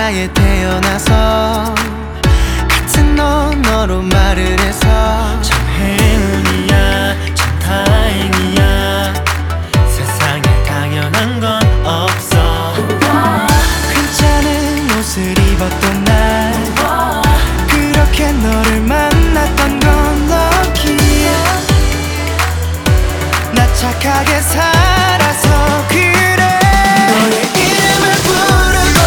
바다에 태어나서 같은 언어로 말을 해서 참 행운이야 참 다행이야 세상에 당연한 건 없어 괜찮은 옷을 입었던 날 그렇게 너를 만났던 건 lucky 나 착하게 살아서 그래 너의 이름을 부르고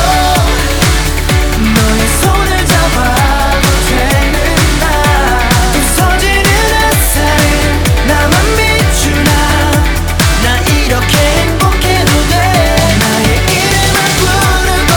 너의 손을 잡아도 되는 날 부서지는 햇살을 나만 비추나 나 이렇게 행복해도 돼 나의 이름을 부르고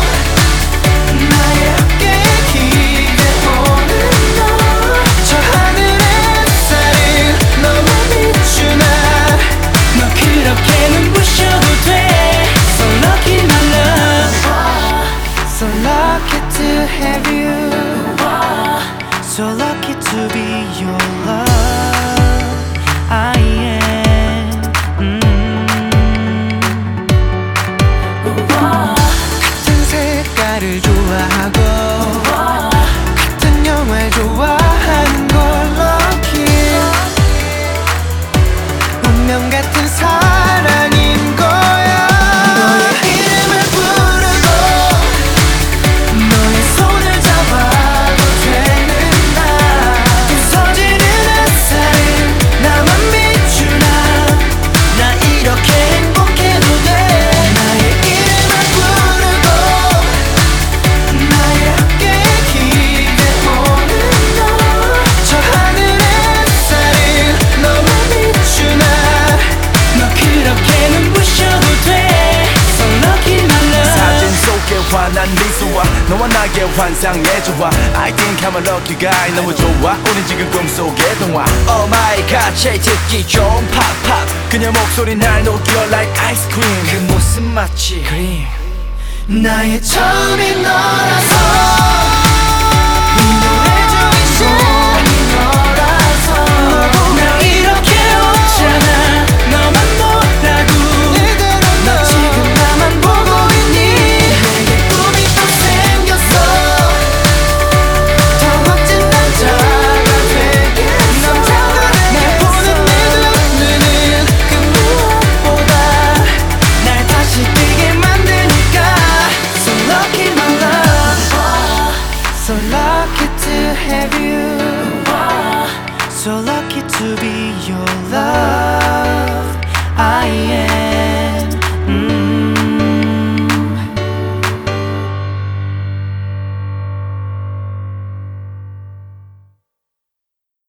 나의 어깨에 기대보는 너 저 하늘의 햇살을 너만 비추나 너 그렇게 눈부셔도 돼 So lucky my love So lucky to have you So lucky to be your love I am 같은 색깔을 좋아하고 같은 영화를 좋아하는 걸 lucky 운명 같은 사랑인 거야 너의 이름을 부르고 너의 손을 잡아도 되는 날 부서지는 햇살을 나만 비추나 나 이렇게 행복해도 돼 나의 이름을 부르고 나의 어깨에 기대보는 너 저 하늘의 햇살을 너만 비추나 너 그렇게 눈부셔도 돼 So lucky my love 사진 속에 환한 미소와 너와 나의 환상의 조화 I think I'm a lucky guy 너무 좋아 우린 지금 꿈속의 동화 Oh my god 제일 듣기 좋은 팝팝 그녀 목소리 날 녹여 like ice cream 그 모습 마치 그림 나의 처음인 너라서 이 노래 중에 처음인 너라서 나 이렇게 웃잖아 너만 보라고 너 지금 나만 보고 있니 내게 꿈이 또 생겼어 더 멋진 남자가 되겠어 날 보는 내 눈은 그 무엇보다 날 다시 뛰게 만드니까 So lucky my love So lucky to have you So lucky to be your love